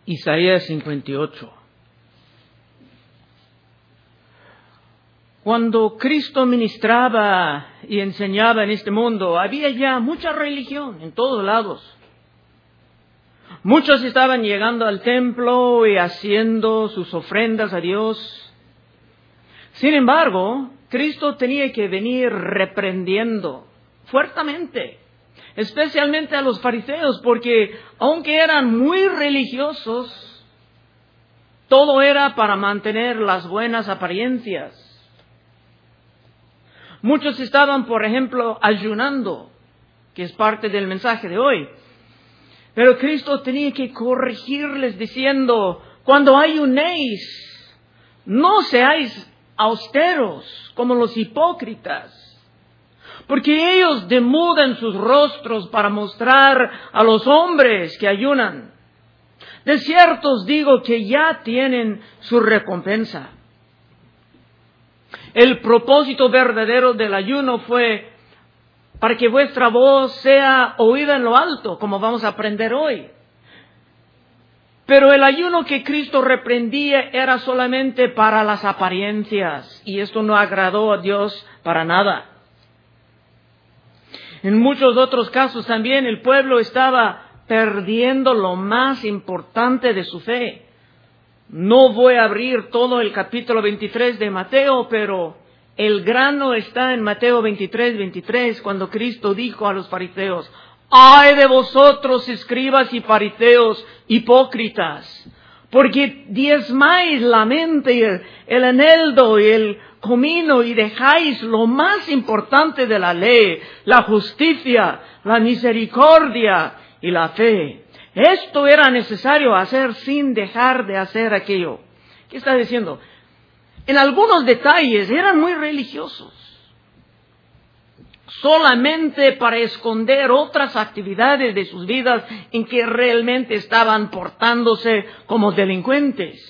Isaías 58. Cuando Cristo ministraba y enseñaba en este mundo, había ya mucha religión en todos lados. Muchos estaban llegando al templo y haciendo sus ofrendas a Dios. Sin embargo, Cristo tenía que venir reprendiendo fuertemente, especialmente a los fariseos, porque aunque eran muy religiosos, todo era para mantener las buenas apariencias. Muchos estaban, por ejemplo, ayunando, que es parte del mensaje de hoy. Pero Cristo tenía que corregirles diciendo, cuando ayunéis, no seáis austeros como los hipócritas, porque ellos demudan sus rostros para mostrar a los hombres que ayunan. De cierto os digo que ya tienen su recompensa. El propósito verdadero del ayuno fue para que vuestra voz sea oída en lo alto, como vamos a aprender hoy. Pero el ayuno que Cristo reprendía era solamente para las apariencias, y esto no agradó a Dios para nada. En muchos otros casos también el pueblo estaba perdiendo lo más importante de su fe. No voy a abrir todo el capítulo 23 de Mateo, pero el grano está en Mateo 23, cuando Cristo dijo a los fariseos, ¡ay de vosotros, escribas y fariseos hipócritas! Porque diezmáis la mente y el eneldo y el comino y dejáis lo más importante de la ley, la justicia, la misericordia y la fe. Esto era necesario hacer sin dejar de hacer aquello. ¿Qué está diciendo? En algunos detalles eran muy religiosos, solamente para esconder otras actividades de sus vidas en que realmente estaban portándose como delincuentes.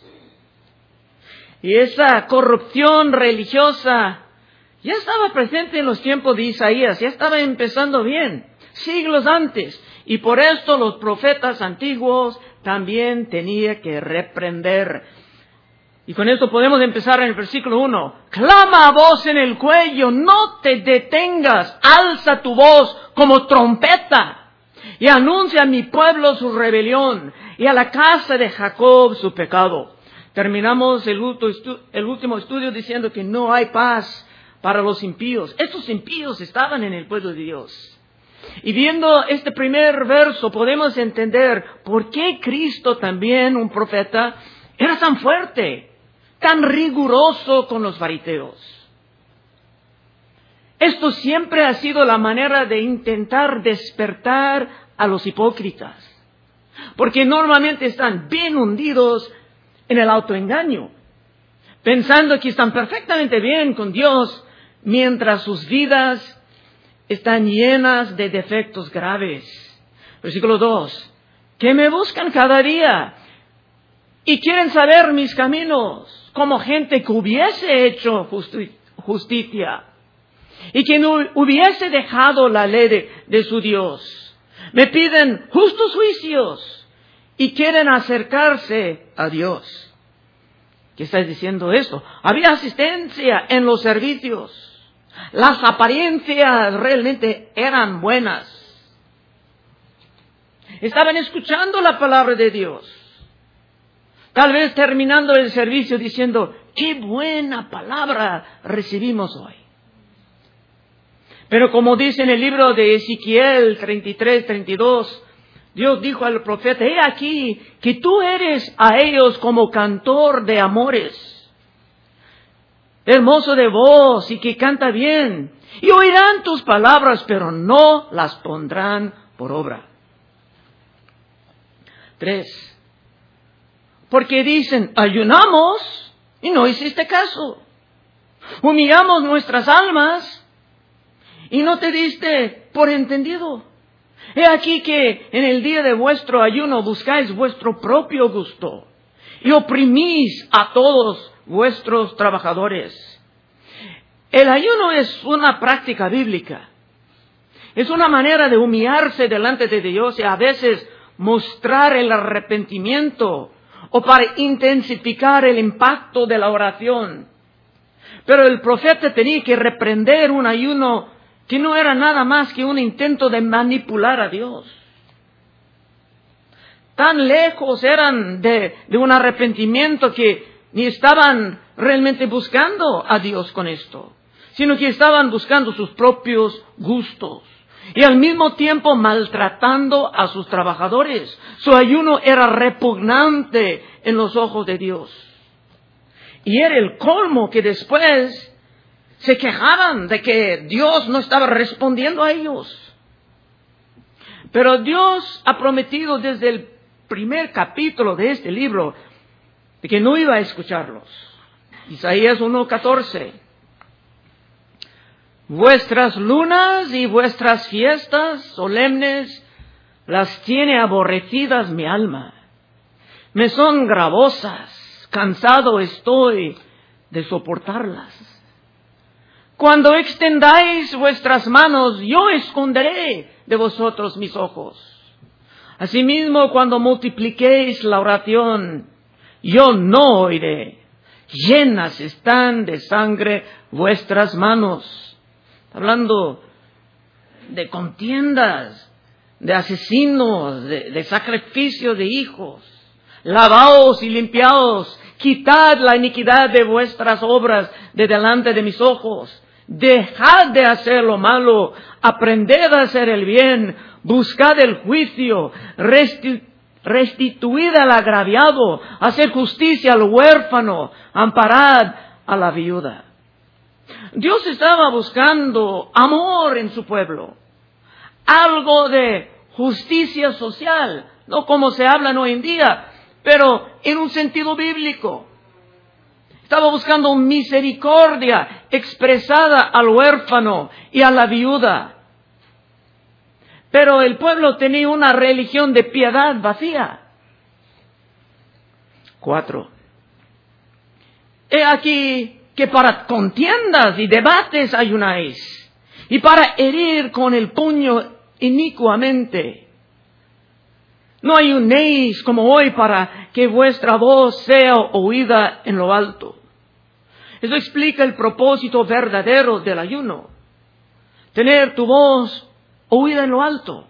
Y esa corrupción religiosa ya estaba presente en los tiempos de Isaías, ya estaba empezando bien, siglos antes. Y por esto los profetas antiguos también tenían que reprender. Y con esto podemos empezar en el versículo 1. Clama a voz en el cuello, no te detengas, alza tu voz como trompeta y anuncia a mi pueblo su rebelión y a la casa de Jacob su pecado. Terminamos el último estudio diciendo que no hay paz para los impíos. Estos impíos estaban en el pueblo de Dios. Y viendo este primer verso podemos entender por qué Cristo también, un profeta, era tan fuerte, tan riguroso con los fariseos. Esto siempre ha sido la manera de intentar despertar a los hipócritas, porque normalmente están bien hundidos en el autoengaño, pensando que están perfectamente bien con Dios, mientras sus vidas están llenas de defectos graves. Versículo 2. Que me buscan cada día y quieren saber mis caminos, como gente que hubiese hecho justicia y que no hubiese dejado la ley de su Dios. Me piden justos juicios y quieren acercarse a Dios. ¿Qué está diciendo esto? Había asistencia en los servicios. Las apariencias realmente eran buenas. Estaban escuchando la palabra de Dios. Tal vez terminando el servicio diciendo, ¡qué buena palabra recibimos hoy! Pero como dice en el libro de Ezequiel 33-32, Dios dijo al profeta, he aquí que tú eres a ellos como cantor de amores, hermoso de voz y que canta bien, y oirán tus palabras, pero no las pondrán por obra. 3. Porque dicen, ayunamos y no hiciste caso. Humillamos nuestras almas y no te diste por entendido. He aquí que en el día de vuestro ayuno buscáis vuestro propio gusto y oprimís a todos vuestros trabajadores. El ayuno es una práctica bíblica. Es una manera de humillarse delante de Dios y a veces mostrar el arrepentimiento o para intensificar el impacto de la oración. Pero el profeta tenía que reprender un ayuno que no era nada más que un intento de manipular a Dios. Tan lejos eran de un arrepentimiento que ni estaban realmente buscando a Dios con esto, sino que estaban buscando sus propios gustos y al mismo tiempo maltratando a sus trabajadores. Su ayuno era repugnante en los ojos de Dios. Y era el colmo que después se quejaban de que Dios no estaba respondiendo a ellos. Pero Dios ha prometido desde el primer capítulo de este libro de que no iba a escucharlos. Isaías 1:14. Vuestras lunas y vuestras fiestas solemnes las tiene aborrecidas mi alma. Me son gravosas, cansado estoy de soportarlas. Cuando extendáis vuestras manos, yo esconderé de vosotros mis ojos. Asimismo, cuando multipliquéis la oración, yo no oiré. Llenas están de sangre vuestras manos. Hablando de contiendas, de asesinos, de sacrificio de hijos. Lavaos y limpiaos, quitad la iniquidad de vuestras obras de delante de mis ojos. Dejad de hacer lo malo, aprended a hacer el bien, buscad el juicio, restituid al agraviado, haced justicia al huérfano, amparad a la viuda. Dios estaba buscando amor en su pueblo, algo de justicia social, no como se hablan hoy en día, pero en un sentido bíblico. Estaba buscando misericordia expresada al huérfano y a la viuda. Pero el pueblo tenía una religión de piedad vacía. 4. He aquí que para contiendas y debates ayunáis, y para herir con el puño inicuamente. No ayunéis como hoy para que vuestra voz sea oída en lo alto. Eso explica el propósito verdadero del ayuno. Tener tu voz oída en lo alto.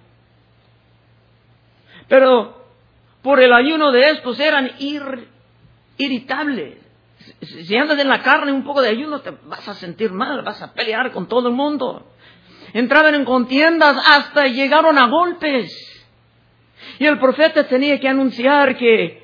Pero por el ayuno de estos eran irritables. Si andas en la carne un poco de ayuno te vas a sentir mal, vas a pelear con todo el mundo. Entraban en contiendas hasta llegaron a golpes. Y el profeta tenía que anunciar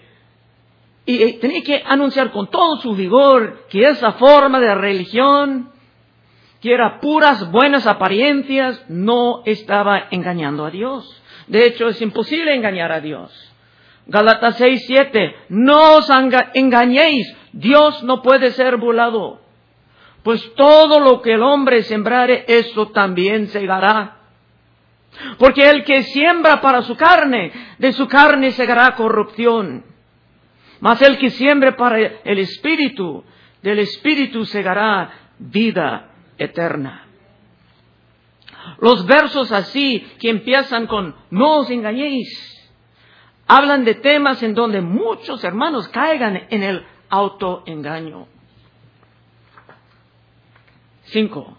con todo su vigor que esa forma de religión, que era puras buenas apariencias, no estaba engañando a Dios. De hecho, es imposible engañar a Dios. Gálatas 6:7, no os engañéis, Dios no puede ser burlado. Pues todo lo que el hombre sembrare, eso también segará. Porque el que siembra para su carne, de su carne segará corrupción. Mas el que siembre para el Espíritu, del Espíritu segará vida eterna. Los versos así, que empiezan con no os engañéis, hablan de temas en donde muchos hermanos caigan en el autoengaño. 5.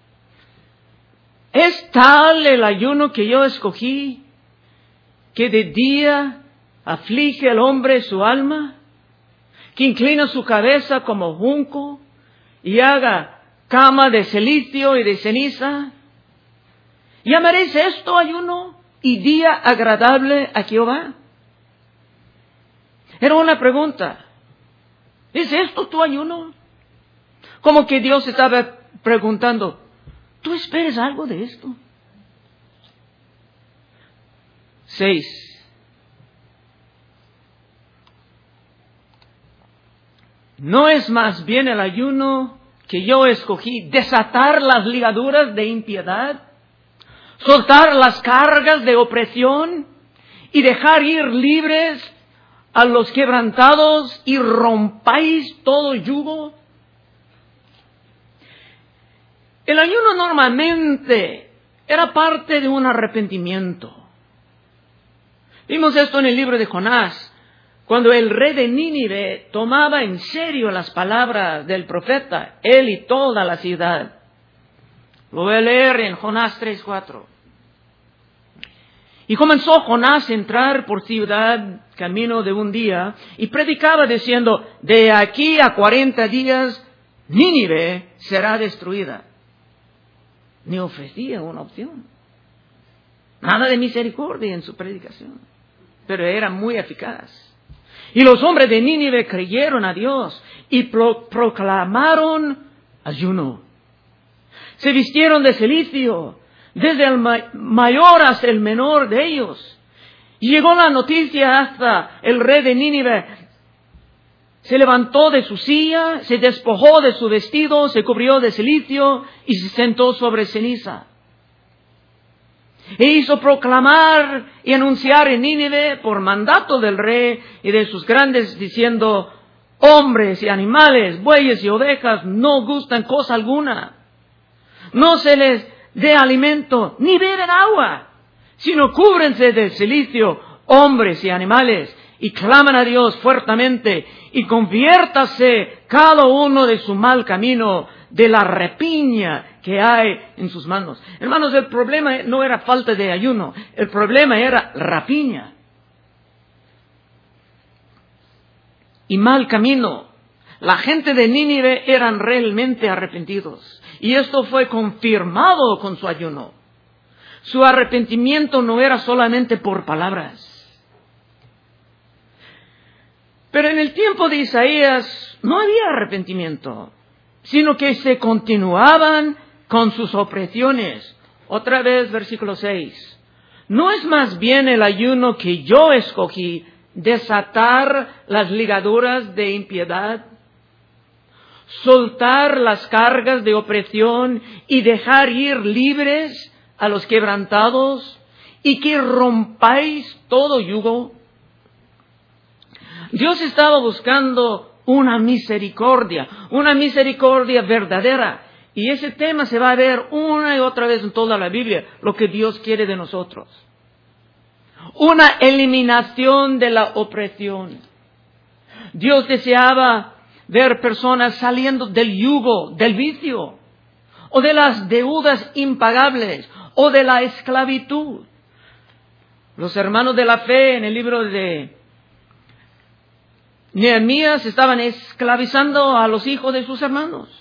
¿Es tal el ayuno que yo escogí, que de día aflige al hombre su alma, que inclina su cabeza como junco y haga cama de cilicio y de ceniza? ¿Llamaréis esto ayuno y día agradable a Jehová? Era una pregunta. ¿Es esto tu ayuno? Como que Dios estaba preguntando, ¿tú esperas algo de esto? 6. ¿No es más bien el ayuno que yo escogí desatar las ligaduras de impiedad, soltar las cargas de opresión y dejar ir libres a los quebrantados y rompáis todo yugo? El ayuno normalmente era parte de un arrepentimiento. Vimos esto en el libro de Jonás, cuando el rey de Nínive tomaba en serio las palabras del profeta, él y toda la ciudad. Lo voy a leer en Jonás 3:4. Y comenzó Jonás a entrar por ciudad, camino de un día, y predicaba diciendo, de aquí a 40 días, Nínive será destruida. Ni ofrecía una opción. Nada de misericordia en su predicación. Pero era muy eficaz. Y los hombres de Nínive creyeron a Dios y proclamaron ayuno. Se vistieron de cilicio, desde el mayor hasta el menor de ellos. Y llegó la noticia hasta el rey de Nínive. Se levantó de su silla, se despojó de su vestido, se cubrió de cilicio y se sentó sobre ceniza. E hizo proclamar y anunciar en Nínive por mandato del rey y de sus grandes, diciendo, hombres y animales, bueyes y ovejas no gustan cosa alguna. No se les dé alimento, ni beben agua, sino cúbrense de cilicio, hombres y animales, y claman a Dios fuertemente, y conviértase cada uno de su mal camino, de la rapiña que hay en sus manos. Hermanos, el problema no era falta de ayuno, el problema era rapiña. Y mal camino. La gente de Nínive eran realmente arrepentidos. Y esto fue confirmado con su ayuno. Su arrepentimiento no era solamente por palabras. Pero en el tiempo de Isaías no había arrepentimiento, sino que se continuaban con sus opresiones. Otra vez, versículo 6. ¿No es más bien el ayuno que yo escogí desatar las ligaduras de impiedad, soltar las cargas de opresión y dejar ir libres a los quebrantados, y que rompáis todo yugo? Dios estaba buscando una misericordia verdadera. Y ese tema se va a ver una y otra vez en toda la Biblia, lo que Dios quiere de nosotros. Una eliminación de la opresión. Dios deseaba ver personas saliendo del yugo, del vicio, o de las deudas impagables, o de la esclavitud. Los hermanos de la fe en el libro de Nehemías estaban esclavizando a los hijos de sus hermanos.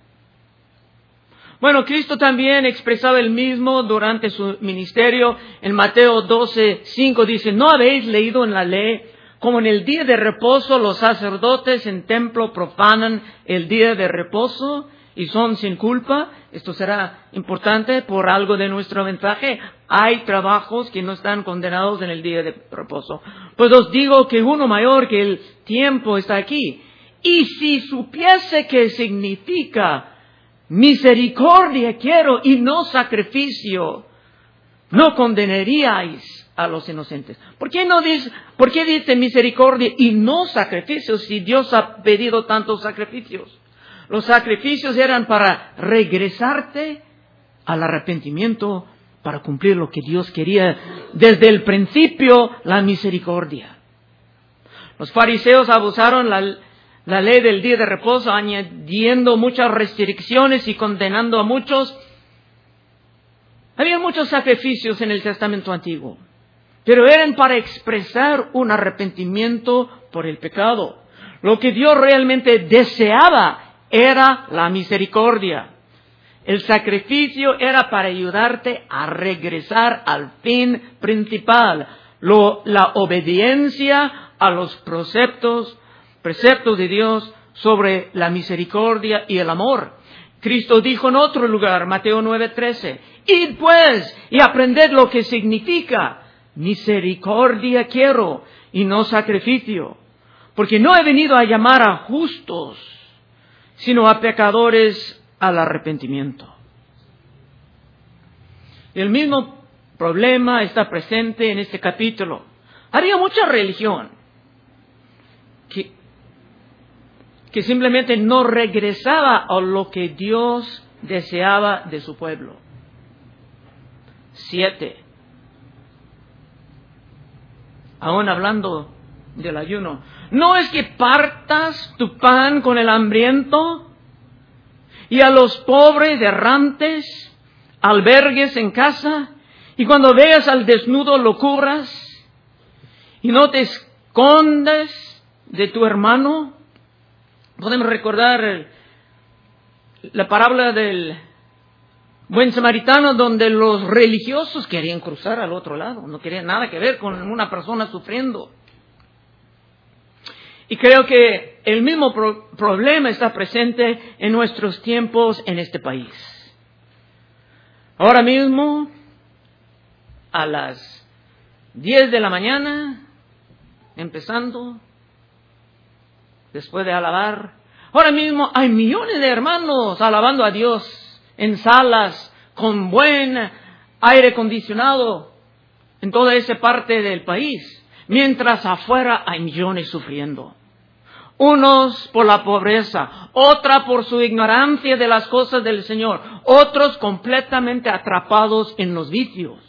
Bueno, Cristo también expresaba el mismo durante su ministerio. En Mateo 12:5 dice, ¿no habéis leído en la ley como en el día de reposo los sacerdotes en templo profanan el día de reposo y son sin culpa? Esto será importante por algo de nuestro mensaje. Hay trabajos que no están condenados en el día de reposo. Pues os digo que uno mayor que el tiempo está aquí. Y si supiese que significa misericordia quiero y no sacrificio, no condenaríais a los inocentes. ¿Por qué dice misericordia y no sacrificio si Dios ha pedido tantos sacrificios? Los sacrificios eran para regresarte al arrepentimiento, para cumplir lo que Dios quería desde el principio, la misericordia. Los fariseos abusaron la ley del día de reposo, añadiendo muchas restricciones y condenando a muchos. Había muchos sacrificios en el Testamento Antiguo, pero eran para expresar un arrepentimiento por el pecado. Lo que Dios realmente deseaba era la misericordia. El sacrificio era para ayudarte a regresar al fin principal, la obediencia a los preceptos de Dios sobre la misericordia y el amor. Cristo dijo en otro lugar, Mateo 9:13, id pues y aprended lo que significa misericordia quiero y no sacrificio, porque no he venido a llamar a justos, sino a pecadores al arrepentimiento. El mismo problema está presente en este capítulo. Había mucha religión que simplemente no regresaba a lo que Dios deseaba de su pueblo. 7. aún hablando del ayuno. ¿No es que partas tu pan con el hambriento y a los pobres errantes albergues en casa, y cuando veas al desnudo lo cubras y no te escondes de tu hermano? Podemos recordar la parábola del buen samaritano, donde los religiosos querían cruzar al otro lado, no querían nada que ver con una persona sufriendo. Y creo que el mismo problema está presente en nuestros tiempos en este país. Ahora mismo, a las 10 de la mañana, empezando, después de alabar, ahora mismo hay millones de hermanos alabando a Dios en salas con buen aire acondicionado en toda esa parte del país, mientras afuera hay millones sufriendo. Unos por la pobreza, otra por su ignorancia de las cosas del Señor, otros completamente atrapados en los vicios.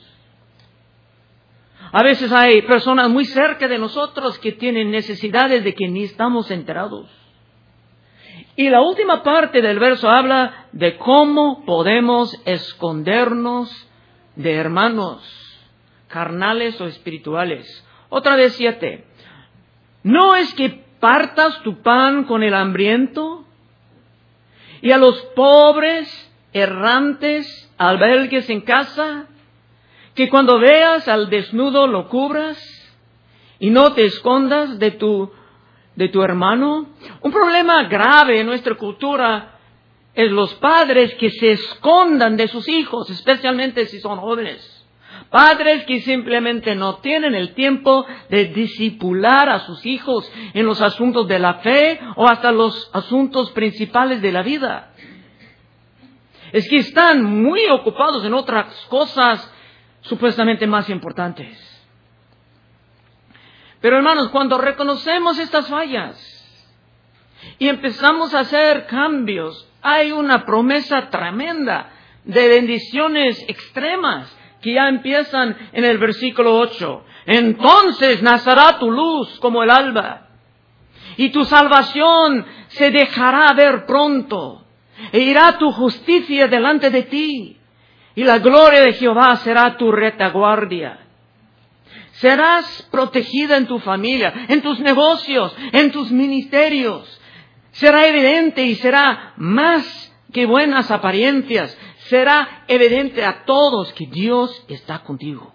A veces hay personas muy cerca de nosotros que tienen necesidades de que ni estamos enterados. Y la última parte del verso habla de cómo podemos escondernos de hermanos carnales o espirituales. Otra vez 7. ¿No es que partas tu pan con el hambriento y a los pobres errantes albergues en casa, que cuando veas al desnudo lo cubras y no te escondas de tu hermano? Un problema grave en nuestra cultura es los padres que se escondan de sus hijos, especialmente si son jóvenes. Padres que simplemente no tienen el tiempo de discipular a sus hijos en los asuntos de la fe o hasta los asuntos principales de la vida. Es que están muy ocupados en otras cosas supuestamente más importantes. Pero hermanos, cuando reconocemos estas fallas y empezamos a hacer cambios, hay una promesa tremenda de bendiciones extremas que ya empiezan en el versículo 8. Entonces nacerá tu luz como el alba, y tu salvación se dejará ver pronto, e irá tu justicia delante de ti, y la gloria de Jehová será tu retaguardia. Serás protegida en tu familia, en tus negocios, en tus ministerios. Será evidente y será más que buenas apariencias. Será evidente a todos que Dios está contigo.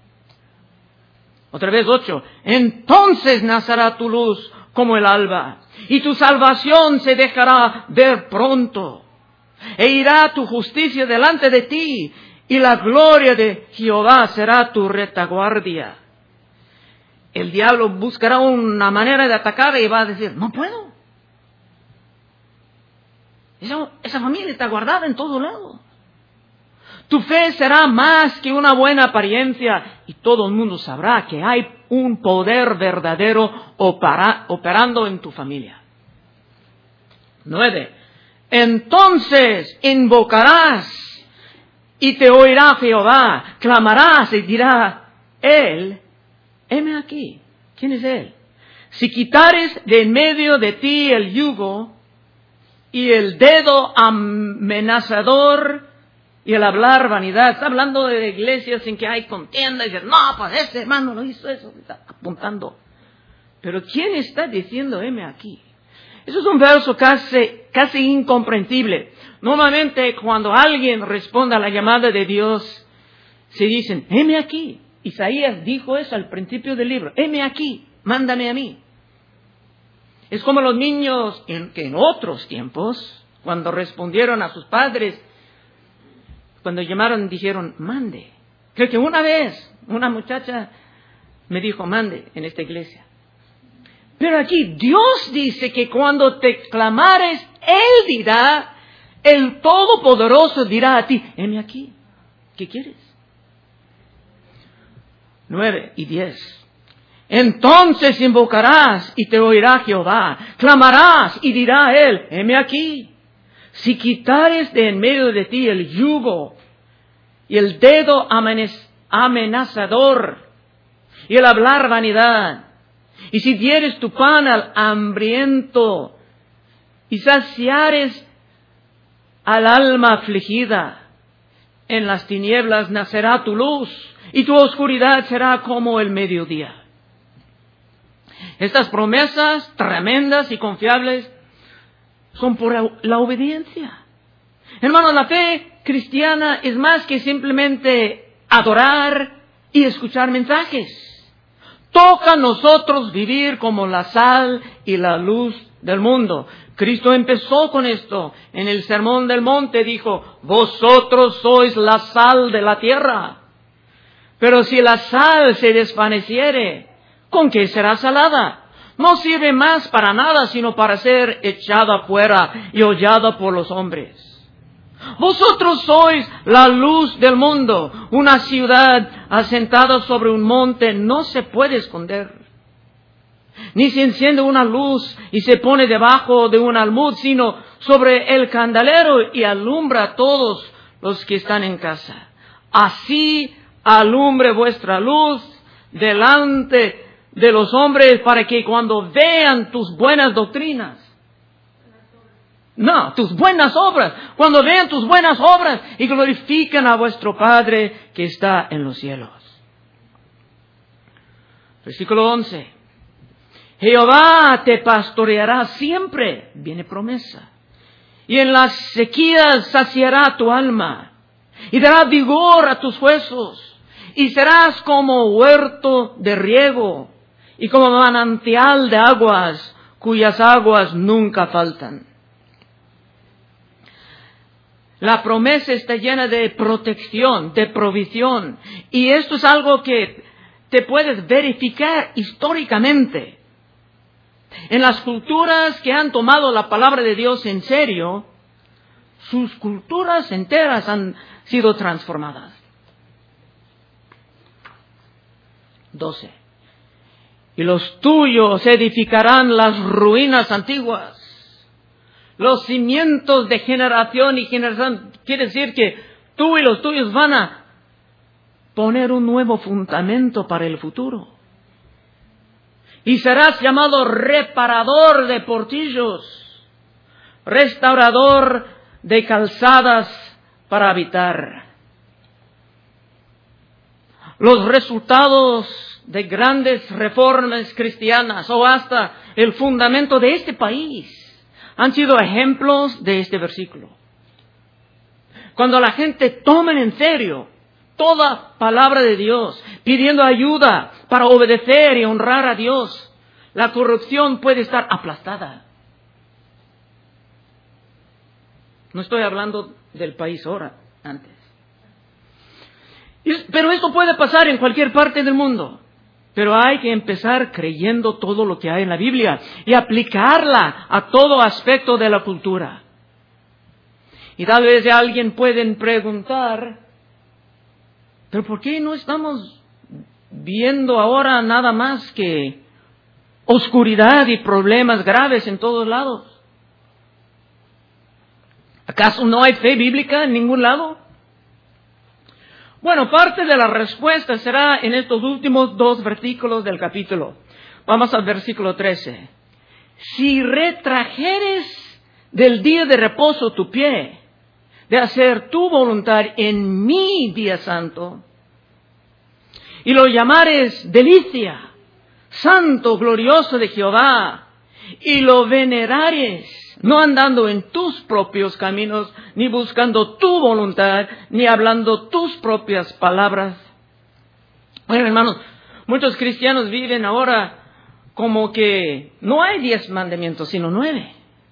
Otra vez 8. Entonces nacerá tu luz como el alba, y tu salvación se dejará ver pronto, e irá tu justicia delante de ti, y la gloria de Jehová será tu retaguardia. El diablo buscará una manera de atacar y va a decir, no puedo. Esa familia está guardada en todo lado. Tu fe será más que una buena apariencia, y todo el mundo sabrá que hay un poder verdadero operando en tu familia. 9. Entonces invocarás y te oirá Jehová, clamarás y dirá él, heme aquí. ¿Quién es él? Si quitares de en medio de ti el yugo y el dedo amenazador y el hablar vanidad. Está hablando de iglesias en que hay contienda y dices, no, pues este hermano no hizo eso, está apuntando. Pero ¿quién está diciendo heme aquí? Eso es un verso casi incomprensible. Normalmente cuando alguien responde a la llamada de Dios, se dicen, heme aquí. Isaías dijo eso al principio del libro, heme aquí, mándame a mí. Es como los niños que en otros tiempos, cuando respondieron a sus padres, cuando llamaron, dijeron, mande. Creo que una vez una muchacha me dijo, mande en esta iglesia. Pero aquí Dios dice que cuando te clamares, Él dirá, el Todopoderoso dirá a ti, heme aquí, ¿qué quieres? 9 y 10. Entonces invocarás y te oirá Jehová, clamarás y dirá Él, heme aquí. Si quitares de en medio de ti el yugo y el dedo amenazador, y el hablar vanidad. Y si dieres tu pan al hambriento y saciares al alma afligida, en las tinieblas nacerá tu luz y tu oscuridad será como el mediodía. Estas promesas tremendas y confiables son por la obediencia. Hermanos, la fe cristiana es más que simplemente adorar y escuchar mensajes. Toca a nosotros vivir como la sal y la luz del mundo. Cristo empezó con esto. En el Sermón del Monte dijo, vosotros sois la sal de la tierra. Pero si la sal se desvaneciere, ¿con qué será salada? No sirve más para nada, sino para ser echada fuera y hollada por los hombres. Vosotros sois la luz del mundo. Una ciudad asentada sobre un monte no se puede esconder. Ni se enciende una luz y se pone debajo de un almud, sino sobre el candelero y alumbra a todos los que están en casa. Así alumbre vuestra luz delante de los hombres, para que cuando vean tus buenas doctrinas, tus buenas obras, cuando vean tus buenas obras y glorifiquen a vuestro Padre que está en los cielos. Versículo 11. Jehová te pastoreará siempre, viene promesa, y en las sequías saciará tu alma, y dará vigor a tus huesos, y serás como huerto de riego, y como manantial de aguas, cuyas aguas nunca faltan. La promesa está llena de protección, de provisión, y esto es algo que te puedes verificar históricamente. En las culturas que han tomado la palabra de Dios en serio, sus culturas enteras han sido transformadas. 12. Y los tuyos edificarán las ruinas antiguas. Los cimientos de generación y generación. Quiere decir que tú y los tuyos van a poner un nuevo fundamento para el futuro. Y serás llamado reparador de portillos, restaurador de calzadas para habitar. Los resultados de grandes reformas cristianas o hasta el fundamento de este país han sido ejemplos de este versículo. Cuando la gente toma en serio toda palabra de Dios, pidiendo ayuda para obedecer y honrar a Dios, la corrupción puede estar aplastada. No estoy hablando del país ahora, antes. Pero esto puede pasar en cualquier parte del mundo. Pero hay que empezar creyendo todo lo que hay en la Biblia y aplicarla a todo aspecto de la cultura. Y tal vez alguien puede preguntar, ¿pero por qué no estamos viendo ahora nada más que oscuridad y problemas graves en todos lados? ¿Acaso no hay fe bíblica en ningún lado? Bueno, parte de la respuesta será en estos últimos 2 versículos del capítulo. Vamos al versículo 13. Si retrajeres del día de reposo tu pie, de hacer tu voluntad en mi día santo, y lo llamares delicia, santo, glorioso de Jehová, y lo venerares, no andando en tus propios caminos, ni buscando tu voluntad, ni hablando tus propias palabras. Bueno, hermanos, muchos cristianos viven ahora como que no hay 10 mandamientos, sino 9.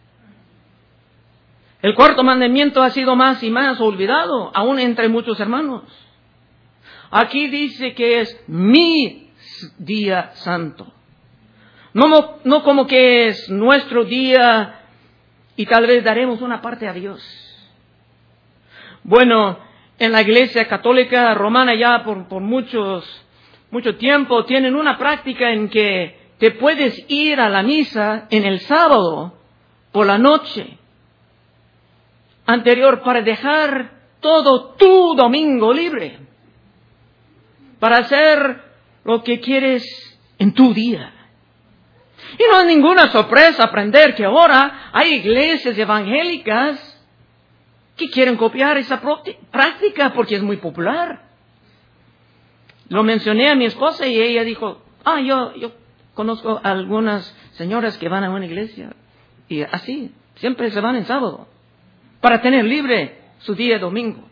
El 4º mandamiento ha sido más y más olvidado, aún entre muchos hermanos. Aquí dice que es mi día santo. No como que es nuestro día y tal vez daremos una parte a Dios. Bueno, en la Iglesia Católica Romana ya por mucho tiempo tienen una práctica en que te puedes ir a la misa en el sábado por la noche anterior para dejar todo tu domingo libre, para hacer lo que quieres en tu día. Y no es ninguna sorpresa aprender que ahora hay iglesias evangélicas que quieren copiar esa práctica porque es muy popular. Lo mencioné a mi esposa y ella dijo, yo conozco a algunas señoras que van a una iglesia y así, siempre se van en sábado para tener libre su día domingo.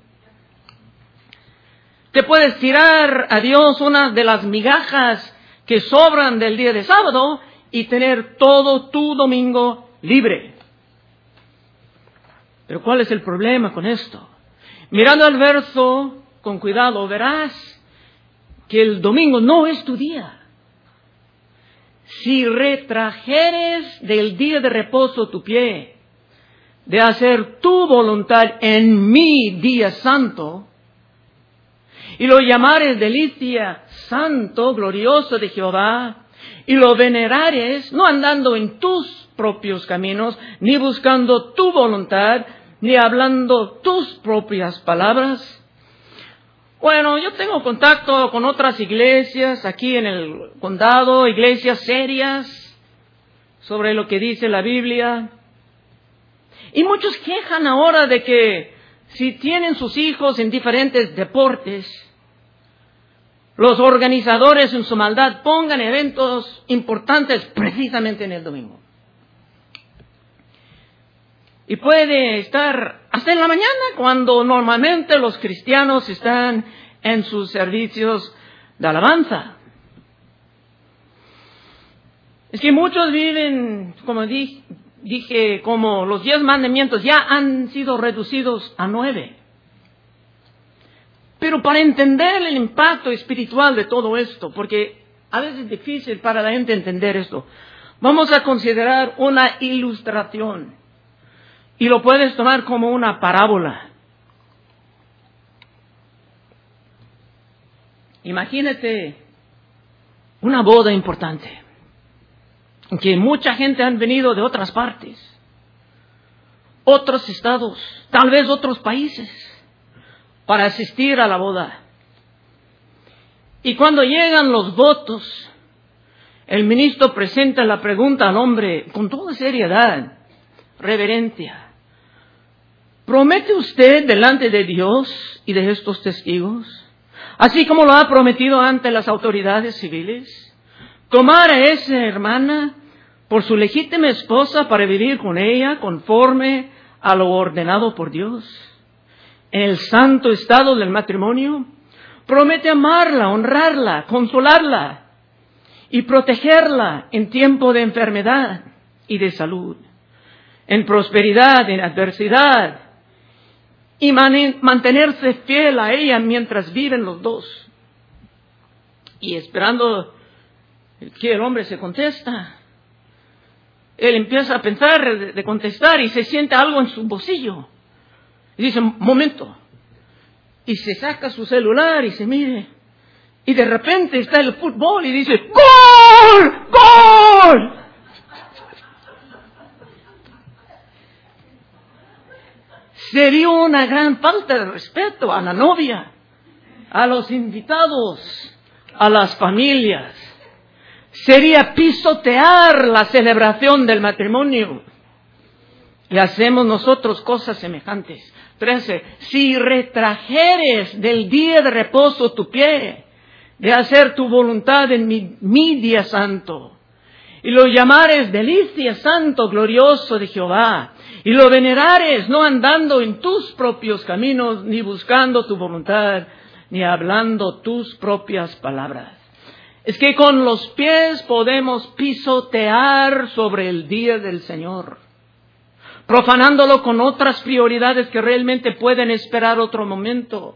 Te puedes tirar a Dios una de las migajas que sobran del día de sábado y tener todo tu domingo libre. Pero ¿cuál es el problema con esto? Mirando el verso con cuidado, verás que el domingo no es tu día. Si retrajeres del día de reposo tu pie, de hacer tu voluntad en mi día santo, y lo llamares delicia santo, glorioso de Jehová, y lo venerares, no andando en tus propios caminos, ni buscando tu voluntad, ni hablando tus propias palabras. Bueno, yo tengo contacto con otras iglesias aquí en el condado, iglesias serias, sobre lo que dice la Biblia. Y muchos quejan ahora de que si tienen sus hijos en diferentes deportes, los organizadores en su maldad pongan eventos importantes precisamente en el domingo. Y puede estar hasta en la mañana cuando normalmente los cristianos están en sus servicios de alabanza. Es que muchos viven, como dije, como los 10 mandamientos ya han sido reducidos a 9. Pero para entender el impacto espiritual de todo esto, porque a veces es difícil para la gente entender esto, vamos a considerar una ilustración. Y lo puedes tomar como una parábola. Imagínate una boda importante, en que mucha gente han venido de otras partes, otros estados, tal vez otros países, para asistir a la boda. Y cuando llegan los votos, el ministro presenta la pregunta al hombre con toda seriedad, reverencia. ¿Promete usted delante de Dios y de estos testigos, así como lo ha prometido ante las autoridades civiles, tomar a esa hermana por su legítima esposa para vivir con ella conforme a lo ordenado por Dios, en el santo estado del matrimonio? Promete amarla, honrarla, consolarla y protegerla en tiempo de enfermedad y de salud, en prosperidad, en adversidad, y mantenerse fiel a ella mientras viven los dos. Y esperando que el hombre se contesta, él empieza a pensar de contestar y se siente algo en su bolsillo. Y dice, momento. Y se saca su celular y se mire. Y de repente está el fútbol y dice, ¡gol! ¡Gol! Sería una gran falta de respeto a la novia, a los invitados, a las familias. Sería pisotear la celebración del matrimonio. Y hacemos nosotros cosas semejantes. 13. Si retrajeres del día de reposo tu pie, de hacer tu voluntad en mi día santo, y lo llamares delicia santo, glorioso de Jehová, y lo venerares, no andando en tus propios caminos, ni buscando tu voluntad, ni hablando tus propias palabras. Es que con los pies podemos pisotear sobre el día del Señor, profanándolo con otras prioridades que realmente pueden esperar otro momento.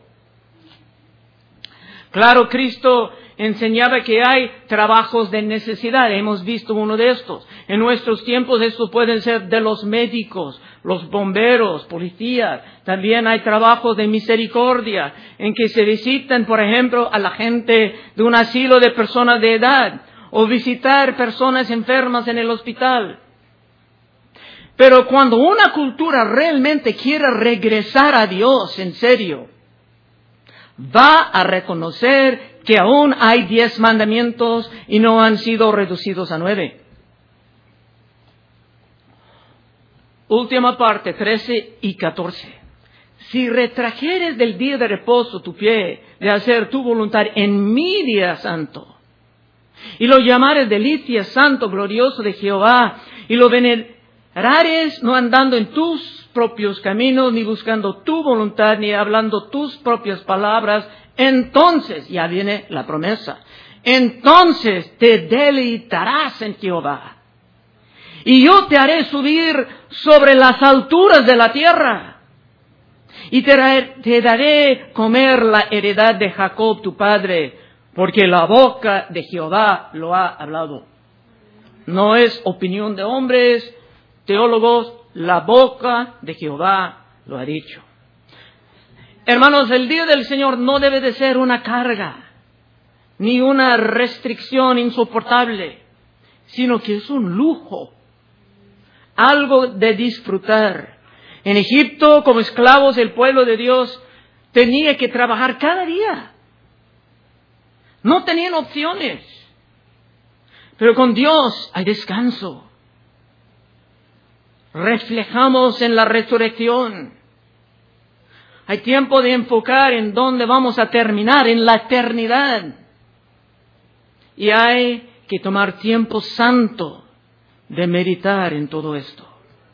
Claro, Cristo enseñaba que hay trabajos de necesidad. Hemos visto uno de estos. En nuestros tiempos estos pueden ser de los médicos, los bomberos, policías. También hay trabajos de misericordia en que se visitan, por ejemplo, a la gente de un asilo de personas de edad o visitar personas enfermas en el hospital. Pero cuando una cultura realmente quiere regresar a Dios en serio, va a reconocer que aún hay 10 mandamientos y no han sido reducidos a 9. Última parte, 13 y 14. Si retrajeres del día de reposo tu pie de hacer tu voluntad en mi día santo, y lo llamares delicia santo, glorioso de Jehová, y lo venerares no andando en tus propios caminos, ni buscando tu voluntad, ni hablando tus propias palabras, entonces, ya viene la promesa, entonces te deleitarás en Jehová. Y yo te haré subir sobre las alturas de la tierra, y te daré comer la heredad de Jacob tu padre, porque la boca de Jehová lo ha hablado. No es opinión de hombres, teólogos, la boca de Jehová lo ha dicho. Hermanos, el día del Señor no debe de ser una carga, ni una restricción insoportable, sino que es un lujo, algo de disfrutar. En Egipto, como esclavos, el pueblo de Dios tenía que trabajar cada día. No tenían opciones. Pero con Dios hay descanso. Reflejamos en la resurrección. Hay tiempo de enfocar en dónde vamos a terminar, en la eternidad. Y hay que tomar tiempo santo de meditar en todo esto.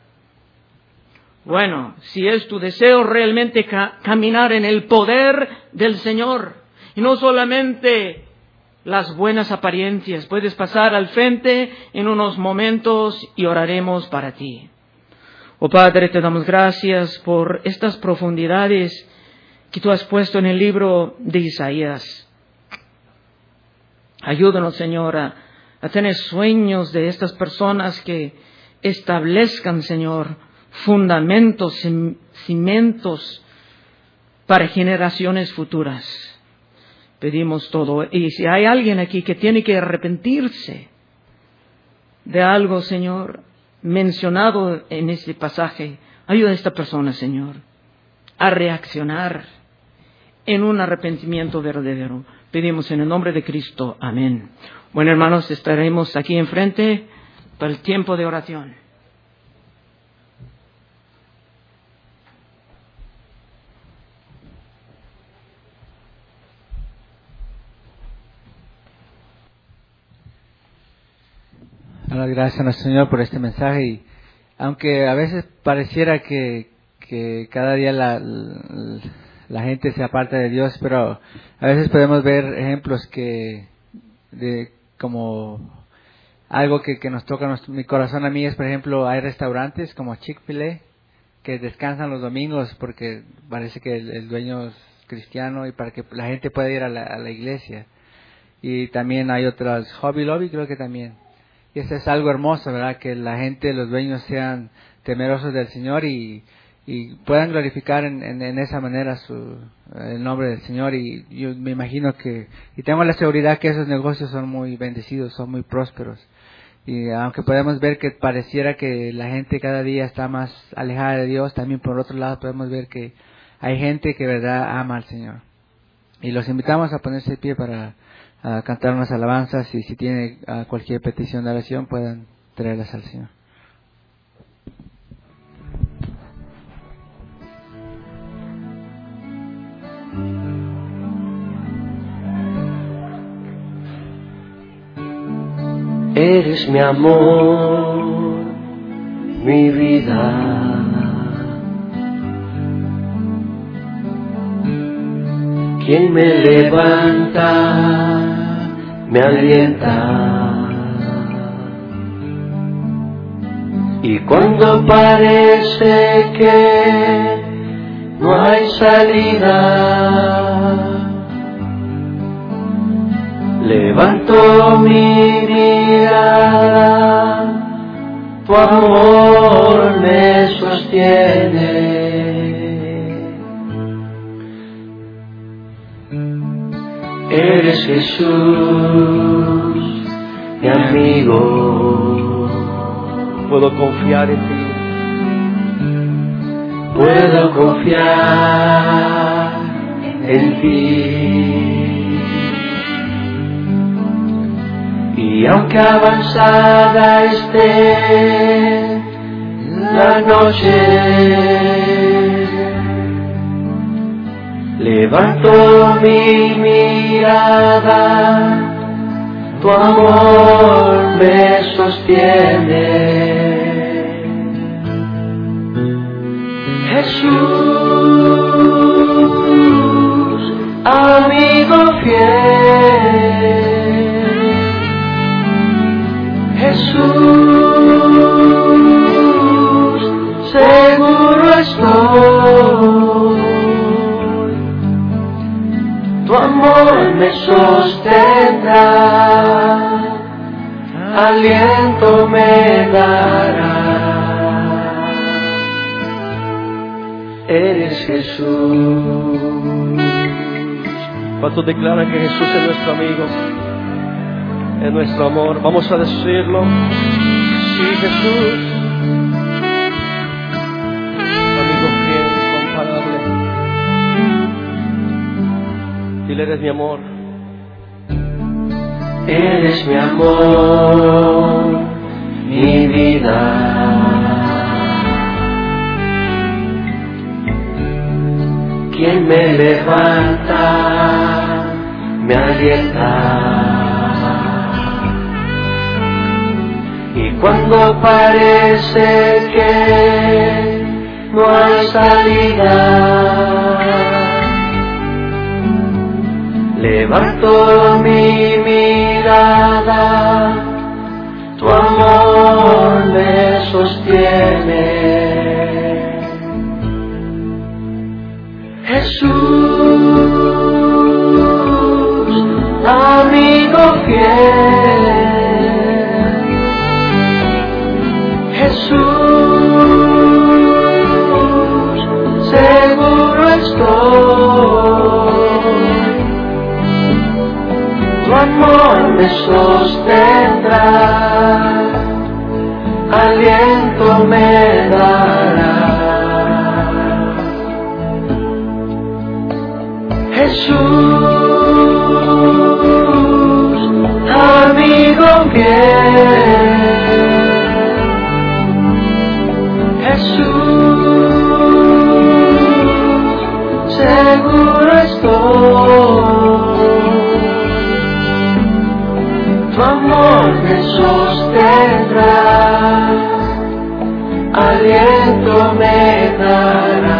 Bueno, si es tu deseo realmente caminar en el poder del Señor, y no solamente las buenas apariencias, puedes pasar al frente en unos momentos y oraremos para ti. Oh Padre, te damos gracias por estas profundidades que tú has puesto en el libro de Isaías. Ayúdanos, Señor, a tener sueños de estas personas que establezcan, Señor, fundamentos, cimientos para generaciones futuras. Pedimos todo. Y si hay alguien aquí que tiene que arrepentirse de algo, Señor, mencionado en este pasaje, ayuda a esta persona, Señor, a reaccionar en un arrepentimiento verdadero. Pedimos en el nombre de Cristo. Amén. Bueno, hermanos, estaremos aquí enfrente para el tiempo de oración. Gracias a nuestro Señor por este mensaje, y aunque a veces pareciera que cada día la gente se aparta de Dios, pero a veces podemos ver ejemplos como algo que nos toca mi corazón a mí es, por ejemplo, hay restaurantes como Chick-fil-A que descansan los domingos porque parece que el dueño es cristiano y para que la gente pueda ir a la iglesia. Y también hay otras, Hobby Lobby creo que también. Y eso es algo hermoso, ¿verdad? Que la gente, los dueños sean temerosos del Señor y puedan glorificar en esa manera el nombre del Señor. Y yo me imagino y tengo la seguridad que esos negocios son muy bendecidos, son muy prósperos. Y aunque podemos ver que pareciera que la gente cada día está más alejada de Dios, también por otro lado podemos ver que hay gente que, verdad, ama al Señor. Y los invitamos a ponerse de pie para cantar unas alabanzas, y si tiene cualquier petición de oración puedan traerlas al Señor. Eres mi amor, mi vida, quien me levanta, me alienta, y cuando parece que no hay salida, levanto mi mirada, tu amor me sostiene. Eres Jesús, mi amigo, puedo confiar en ti, puedo confiar en ti. Y aunque avanzada esté la noche, levanto mi mirada, tu amor me sostiene. Jesús, amigo fiel. Jesús, seguro estoy. Tu amor me sostendrá, aliento me dará. Eres Jesús. ¿Cuántos declaran que Jesús es nuestro amigo? Es nuestro amor. Vamos a decirlo. Sí, Jesús, amigo fiel, incomparable. Dile, eres mi amor. Eres mi amor, mi vida. Quien me levanta, me alienta. Y cuando parece que no hay salida, levanto mi mirada, tu amor me sostiene. Jesús, amigo fiel. Jesús, seguro estoy. Tu amor me sostendrá, aliento me dará. Jesús, amigo fiel. Jesús, seguro estoy. Tu amor me sostendrá, aliento me dará.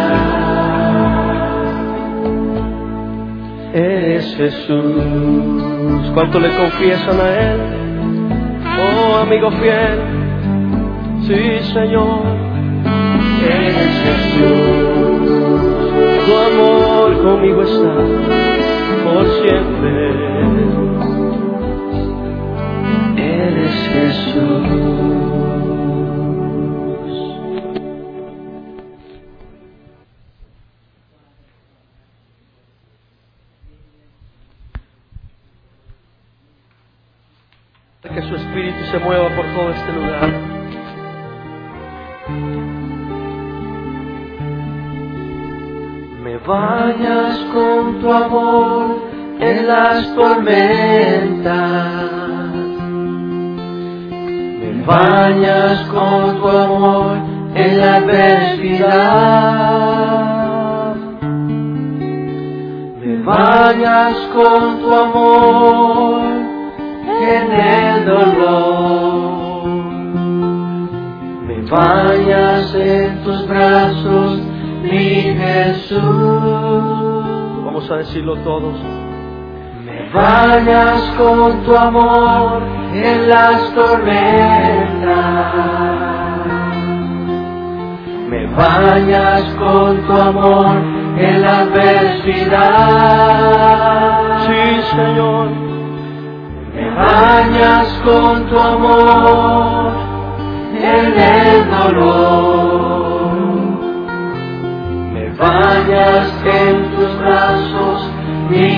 Eres Jesús. ¿Cuánto le confiesan a Él? Oh, amigo fiel. Sí, Señor. Eres Jesús. Tu amor conmigo está por siempre. Eres Jesús. Que su espíritu se mueva por todo este lugar. Me bañas con tu amor en las tormentas. Me bañas con tu amor en la adversidad. Me bañas con tu amor en el dolor. Me bañas en tus brazos, mi Jesús. Vamos a decirlo todos. Me bañas con tu amor en las tormentas. Me bañas con tu amor en la adversidad. Sí, Señor. Me bañas con tu amor en el dolor. Me bañas en tus brazos, mi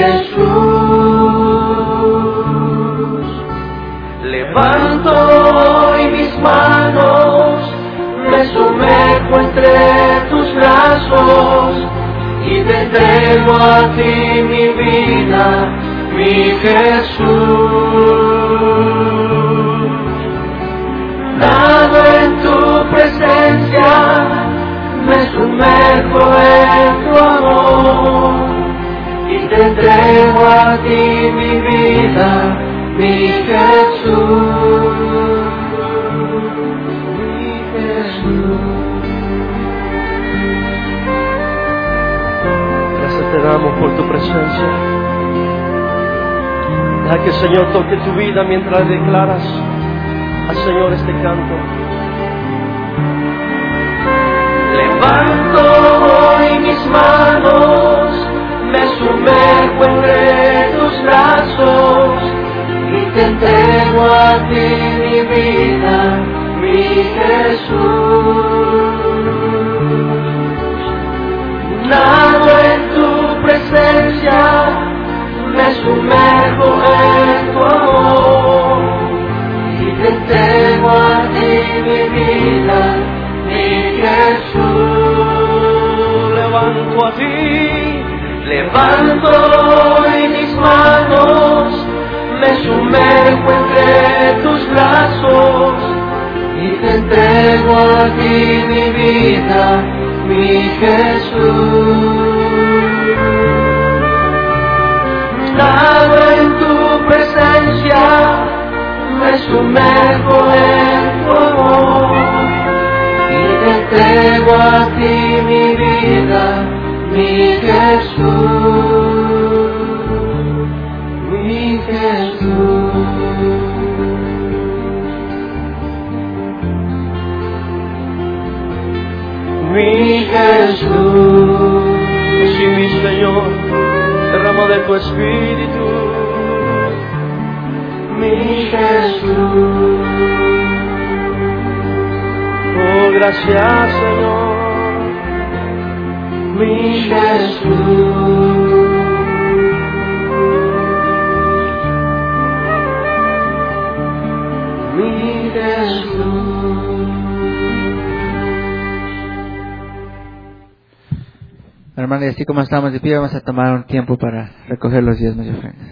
Jesús. Levanto hoy mis manos, me sumerjo entre tus brazos y te entrego a ti mi vida, mi Jesús. sumerjo en tu amor y te entrego a ti mi vida, mi Jesús, mi Jesús. Gracias te damos por tu presencia. Deja que el Señor toque tu vida mientras declaras al Señor este canto. Levanto hoy mis manos, me sumerjo entre tus brazos y te entrego a ti mi vida, mi Jesús. Nado en tu presencia, me sumerjo en tu amor y te entrego a ti mi vida, mi Jesús. Levanto a ti, levanto hoy mis manos, me sumerjo entre tus brazos y te entrego a ti mi vida, mi Jesús. Nado en tu presencia, me sumerjo en tu amor y te entrego a ti mi vida, mi Jesús, mi Jesús. Mi Jesús, sí mi Señor, derrama de tu Espíritu, mi Jesús. Oh, gracias Señor, mi Jesús. Mi Jesús. Hermano, y así como estamos de pie, vamos a tomar un tiempo para recoger los diezmos y ofrendas.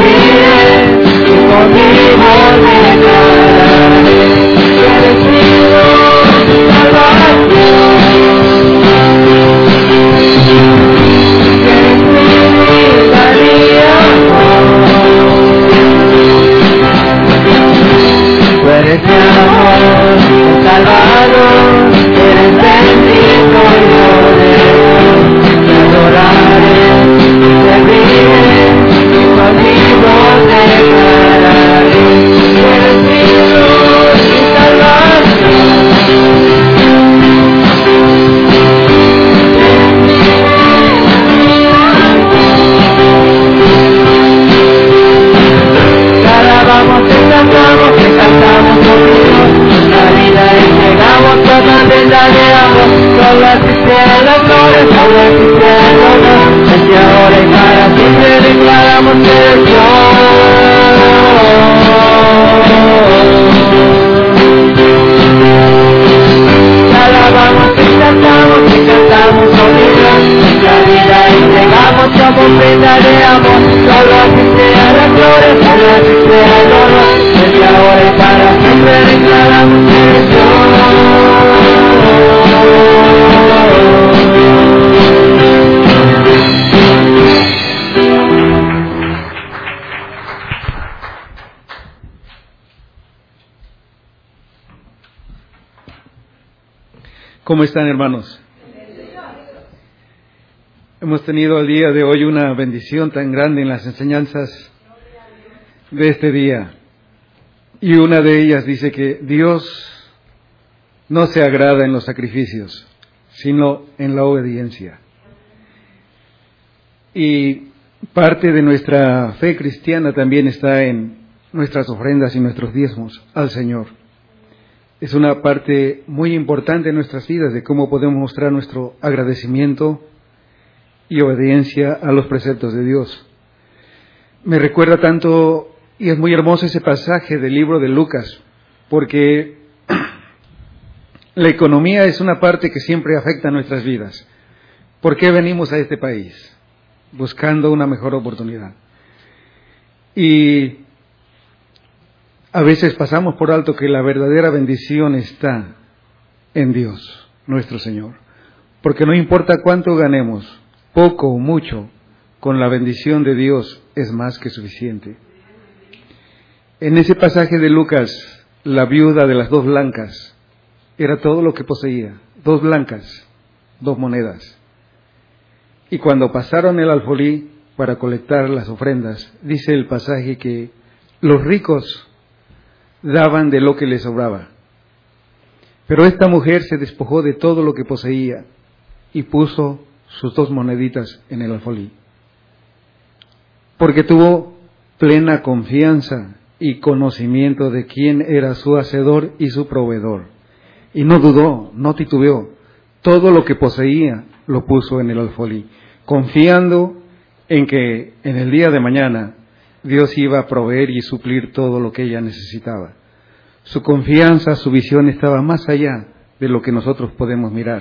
Conmigo me declararé que eres mío. ofrenda de amor, solo a ti sea la gloria, solo a ti sea el honor, desde ahora y para siempre declaramos que eres Dios. ¿Cómo están, hermanos? Hemos tenido el día de hoy una bendición tan grande en las enseñanzas de este día. Y una de ellas dice que Dios no se agrada en los sacrificios, sino en la obediencia. Y parte de nuestra fe cristiana también está en nuestras ofrendas y nuestros diezmos al Señor. Es una parte muy importante en nuestras vidas de cómo podemos mostrar nuestro agradecimiento y obediencia a los preceptos de Dios. Me recuerda tanto, y es muy hermoso ese pasaje del libro de Lucas, porque la economía es una parte que siempre afecta a nuestras vidas. ¿Por qué venimos a este país? Buscando una mejor oportunidad. Y a veces pasamos por alto que la verdadera bendición está en Dios, nuestro Señor. Porque no importa cuánto ganemos, poco o mucho, con la bendición de Dios es más que suficiente. En ese pasaje de Lucas, la viuda de las 2 blancas era todo lo que poseía, 2 blancas, 2 monedas. Y cuando pasaron el alfolí para colectar las ofrendas, dice el pasaje que los ricos daban de lo que les sobraba. Pero esta mujer se despojó de todo lo que poseía y puso sus 2 moneditas en el alfolí. Porque tuvo plena confianza y conocimiento de quién era su hacedor y su proveedor. Y no dudó, no titubeó. Todo lo que poseía lo puso en el alfolí, confiando en que en el día de mañana Dios iba a proveer y suplir todo lo que ella necesitaba. Su confianza, su visión estaba más allá de lo que nosotros podemos mirar.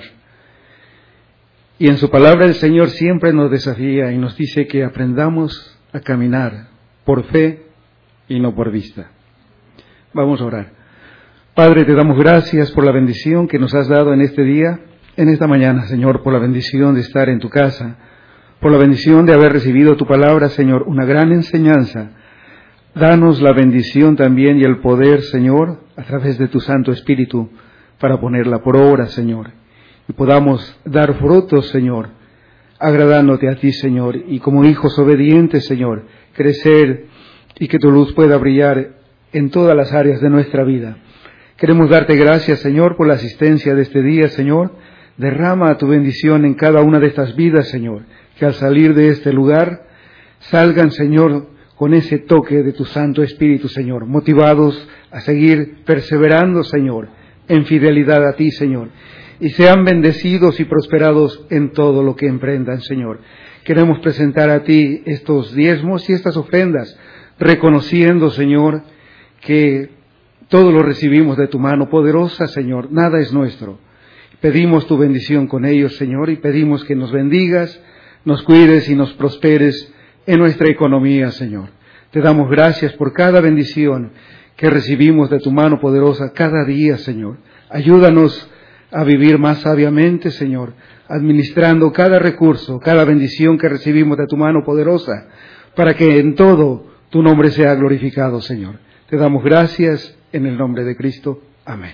Y en su palabra el Señor siempre nos desafía y nos dice que aprendamos a caminar por fe y no por vista. Vamos a orar. Padre, te damos gracias por la bendición que nos has dado en este día, en esta mañana, Señor, por la bendición de estar en tu casa, por la bendición de haber recibido tu palabra, Señor, una gran enseñanza. Danos la bendición también y el poder, Señor, a través de tu Santo Espíritu, para ponerla por obra, Señor, y podamos dar frutos, Señor, agradándote a ti, Señor, y como hijos obedientes, Señor, crecer y que tu luz pueda brillar en todas las áreas de nuestra vida. Queremos darte gracias, Señor, por la asistencia de este día, Señor. Derrama tu bendición en cada una de estas vidas, Señor, que al salir de este lugar salgan, Señor, con ese toque de tu Santo Espíritu, Señor, motivados a seguir perseverando, Señor, en fidelidad a ti, Señor, y sean bendecidos y prosperados en todo lo que emprendan, Señor. Queremos presentar a ti estos diezmos y estas ofrendas, reconociendo, Señor, que todo lo recibimos de tu mano poderosa, Señor, nada es nuestro. Pedimos tu bendición con ellos, Señor, y pedimos que nos bendigas, nos cuides y nos prosperes en nuestra economía, Señor. Te damos gracias por cada bendición que recibimos de tu mano poderosa cada día, Señor. Ayúdanos a vivir más sabiamente, Señor, administrando cada recurso, cada bendición que recibimos de tu mano poderosa, para que en todo tu nombre sea glorificado, Señor. Te damos gracias en el nombre de Cristo. Amén.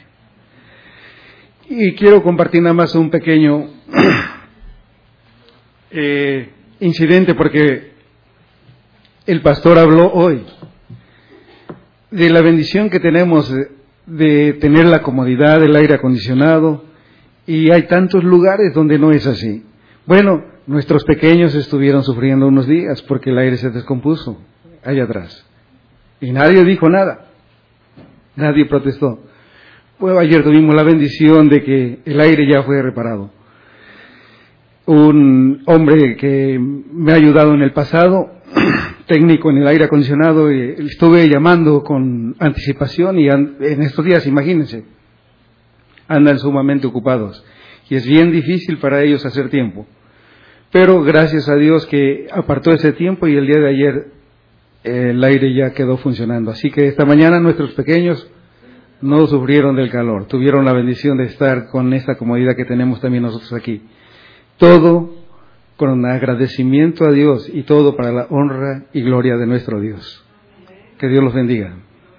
Y quiero compartir nada más un pequeño incidente, porque el pastor habló hoy de la bendición que tenemos de tener la comodidad del aire acondicionado, y hay tantos lugares donde no es así. Bueno, nuestros pequeños estuvieron sufriendo unos días porque el aire se descompuso allá atrás y nadie dijo nada, nadie protestó. Pues ayer tuvimos la bendición de que el aire ya fue reparado. Un hombre que me ha ayudado en el pasado, técnico en el aire acondicionado, estuve llamando con anticipación, y en estos días, imagínense, andan sumamente ocupados y es bien difícil para ellos hacer tiempo. Pero gracias a Dios que apartó ese tiempo y el día de ayer el aire ya quedó funcionando. Así que esta mañana nuestros pequeños no sufrieron del calor, tuvieron la bendición de estar con esta comodidad que tenemos también nosotros aquí. Todo con agradecimiento a Dios y todo para la honra y gloria de nuestro Dios. Que Dios los bendiga.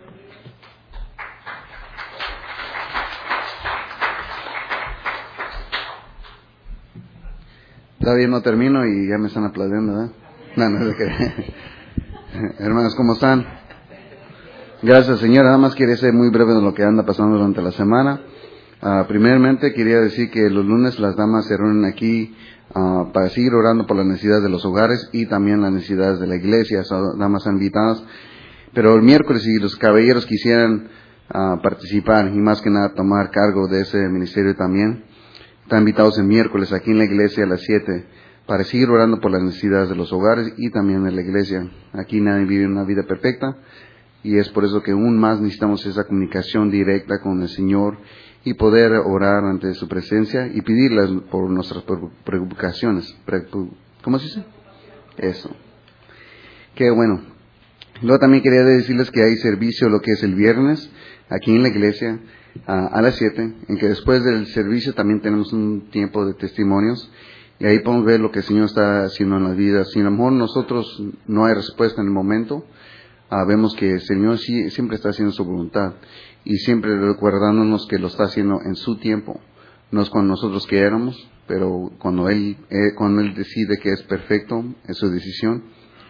Todavía no termino y ya me están aplaudiendo, ¿verdad? No sé qué. Hermanos, ¿cómo están? Gracias, Señor. Nada más quería ser muy breve de lo que anda pasando durante la semana. Primeramente, quería decir que los lunes las damas se reúnen aquí para seguir orando por las necesidades de los hogares y también las necesidades de la iglesia. Son damas invitadas. Pero el miércoles, si los caballeros quisieran participar y más que nada tomar cargo de ese ministerio también, están invitados el miércoles aquí en la iglesia a las 7 para seguir orando por las necesidades de los hogares y también de la iglesia. Aquí nadie vive una vida perfecta y es por eso que aún más necesitamos esa comunicación directa con el Señor y poder orar ante su presencia y pedirles por nuestras preocupaciones. ¿Cómo se dice? Eso. Qué bueno. Luego también quería decirles que hay servicio lo que es el viernes aquí en la iglesia a las 7, en que después del servicio también tenemos un tiempo de testimonios y ahí podemos ver lo que el Señor está haciendo en las vidas. Si a lo mejor nosotros no hay respuesta en el momento, vemos que el Señor siempre está haciendo su voluntad y siempre recordándonos que lo está haciendo en su tiempo, no es cuando nosotros queramos, pero cuando Él decide que es perfecto, es su decisión,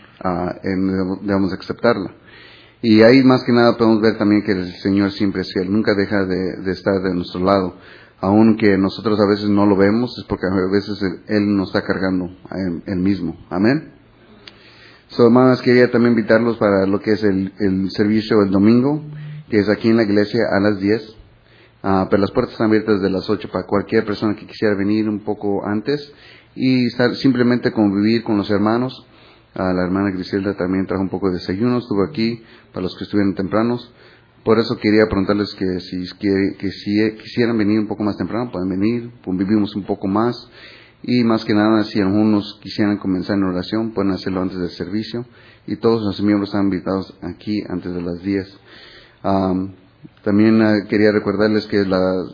debemos aceptarla. Y ahí más que nada podemos ver también que el Señor siempre es fiel, nunca deja de estar de nuestro lado. Aunque nosotros a veces no lo vemos, es porque a veces Él nos está cargando Él mismo. Amén. Hermanas, quería también invitarlos para lo que es el servicio el domingo, que es aquí en la iglesia a las 10. Pero las puertas están abiertas desde las 8 para cualquier persona que quisiera venir un poco antes y simplemente convivir con los hermanos. La hermana Griselda también trajo un poco de desayuno, estuvo aquí para los que estuvieron tempranos. Por eso quería preguntarles que si quisieran venir un poco más temprano, pueden venir, convivimos un poco más. Y más que nada, si algunos quisieran comenzar en oración, pueden hacerlo antes del servicio. Y todos los miembros están invitados aquí antes de las 10. También quería recordarles de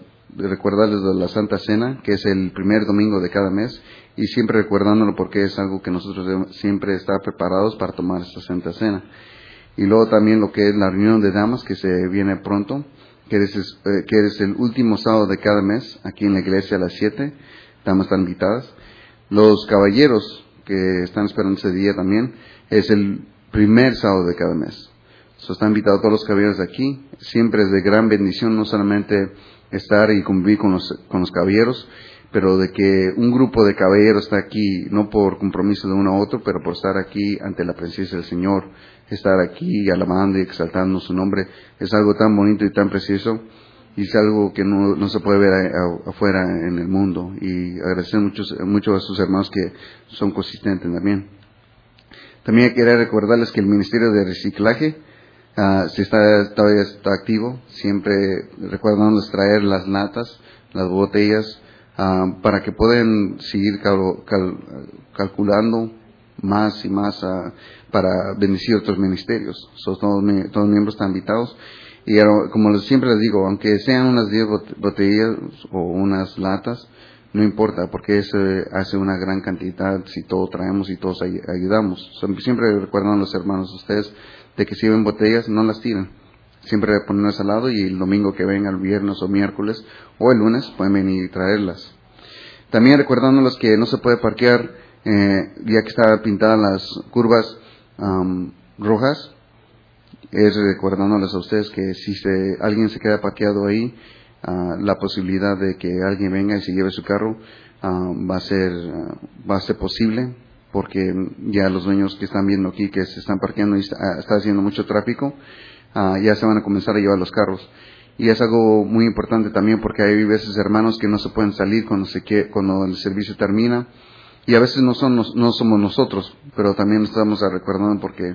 la Santa Cena, que es el primer domingo de cada mes. Y siempre recordándolo porque es algo que nosotros debemos siempre estar preparados para tomar esta Santa Cena. Y luego también lo que es la reunión de damas, que se viene pronto, que es el último sábado de cada mes, aquí en la iglesia a las 7. Damas están invitadas. Los caballeros que están esperando ese día también, es el primer sábado de cada mes. Están invitados todos los caballeros aquí. Siempre es de gran bendición, no solamente estar y convivir con los caballeros, pero de que un grupo de caballeros está aquí, no por compromiso de uno a otro, pero por estar aquí ante la presencia del Señor, estar aquí alabando y exaltando su nombre, es algo tan bonito y tan precioso, y es algo que no se puede ver afuera en el mundo, y agradecer mucho a sus hermanos que son consistentes también. También quería recordarles que el Ministerio de Reciclaje todavía está activo, siempre recordándoles traer las latas, las botellas, para que puedan seguir calculando más y más para bendecir otros ministerios. Todos los miembros están invitados. Y como siempre les digo, aunque sean unas 10 botellas o unas latas, no importa, porque eso hace una gran cantidad si todos traemos y todos ayudamos. Siempre recuerdan a los hermanos ustedes de que si ven botellas, no las tiran. Siempre ponerlas al lado y el domingo que venga, el viernes o miércoles o el lunes, pueden venir y traerlas. También recordándolos que no se puede parquear, ya que están pintadas las curvas rojas. Es recordándoles a ustedes que si alguien se queda parqueado ahí, la posibilidad de que alguien venga y se lleve su carro va a ser posible, porque ya los dueños que están viendo aquí que se están parqueando y está haciendo mucho tráfico, ya se van a comenzar a llevar los carros. Y es algo muy importante también, porque hay veces hermanos que no se pueden salir cuando el servicio termina, y a veces no somos nosotros, pero también estamos recordando porque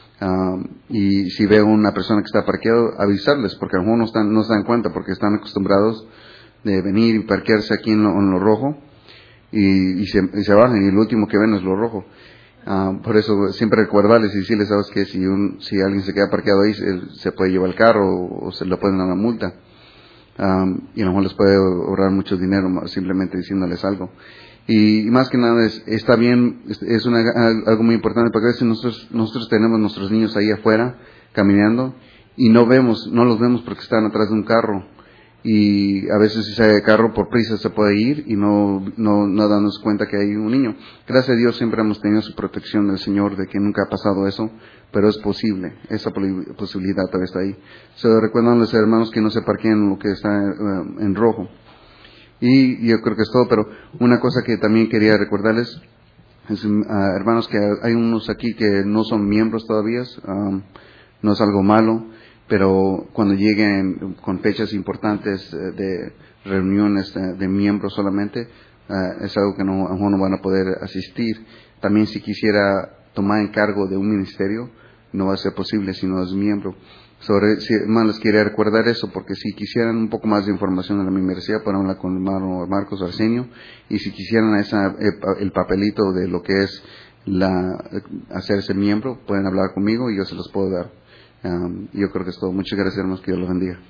y si veo una persona que está parqueado, avisarles, porque a lo mejor no se dan cuenta porque están acostumbrados de venir y parquearse aquí en lo rojo, y se bajan, y el último que ven es lo rojo. Por eso siempre recordarles y decirles, sabes que si alguien se queda parqueado ahí, se puede llevar el carro o se le pueden dar una multa. Y a lo mejor les puede ahorrar mucho dinero simplemente diciéndoles algo. Y más que nada está bien, es algo muy importante, porque a veces nosotros tenemos nuestros niños ahí afuera caminando y no los vemos porque están atrás de un carro, y a veces ese carro por prisa se puede ir y no darnos cuenta que hay un niño. Gracias a Dios siempre hemos tenido su protección del Señor, de que nunca ha pasado eso, pero es posible, esa posibilidad todavía está ahí. Recuerdan a los hermanos que no se parqueen lo que está en rojo. Y yo creo que es todo, pero una cosa que también quería recordarles es, hermanos, que hay unos aquí que no son miembros todavía, no es algo malo, pero cuando lleguen con fechas importantes de reuniones de miembros solamente, es algo que a lo mejor no van a poder asistir. También si quisiera tomar encargo de un ministerio, no va a ser posible si no es miembro. Les quería recordar eso, porque si quisieran un poco más de información de la membresía, pueden hablar con el hermano Marcos Arsenio, y si quisieran el papelito de lo que es hacerse miembro, pueden hablar conmigo y yo se los puedo dar. Yo creo que es todo. Muchas gracias, hermanos, que Dios los bendiga.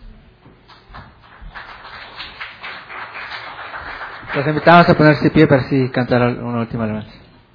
Los invitamos a ponerse de pie para así cantar una última alabanza.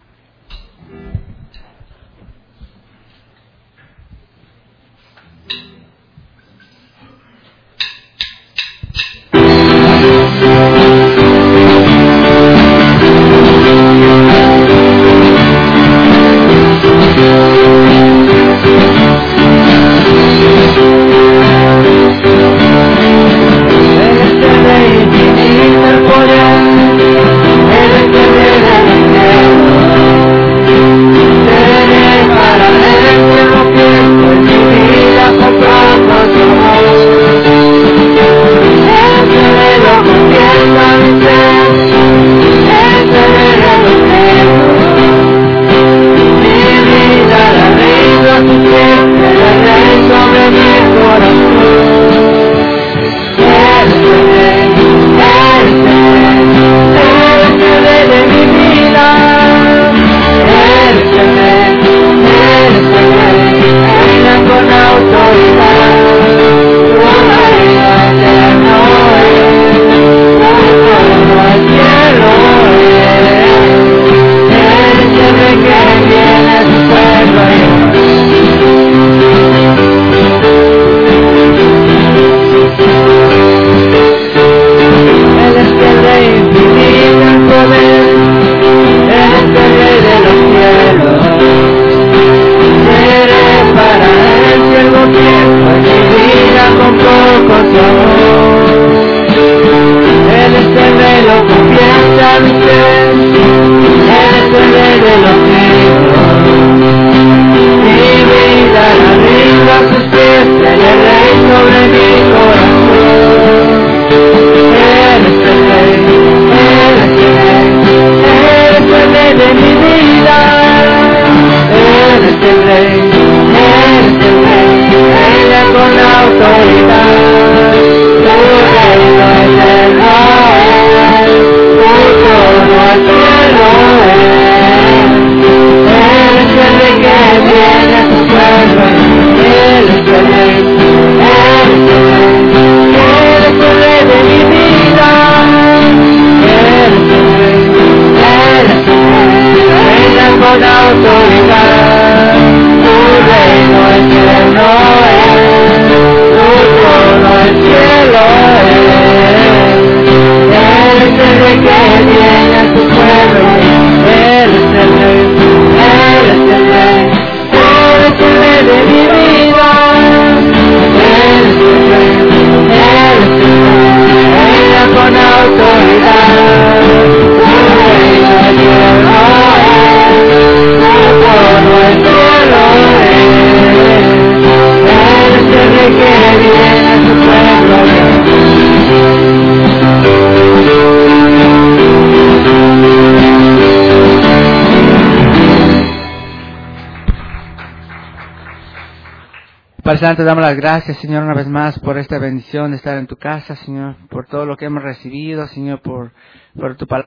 Padre Santo, damos las gracias, Señor, una vez más por esta bendición de estar en tu casa, Señor, por todo lo que hemos recibido, Señor, por tu palabra.